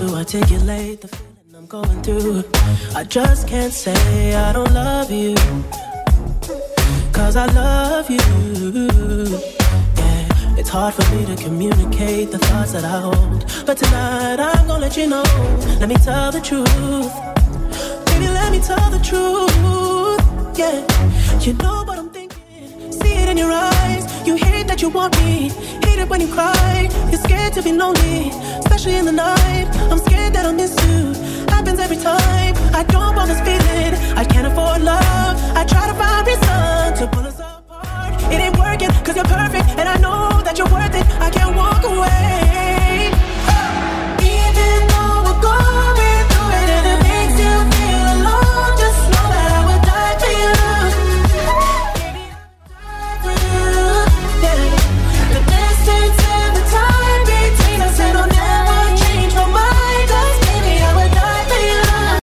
to articulate the feeling I'm going through. I just can't say I don't love you, 'cause I love you. Yeah, it's hard for me to communicate the thoughts that I hold, but tonight I'm gonna let you know. Let me tell the truth. Baby, let me tell the truth. Yeah, you know what I'm thinking. See it in your eyes. You hate that you want me. Hate it when you cry. You're scared to be lonely, especially in the night. I'm scared that I'll miss you. Happens every time. I don't want this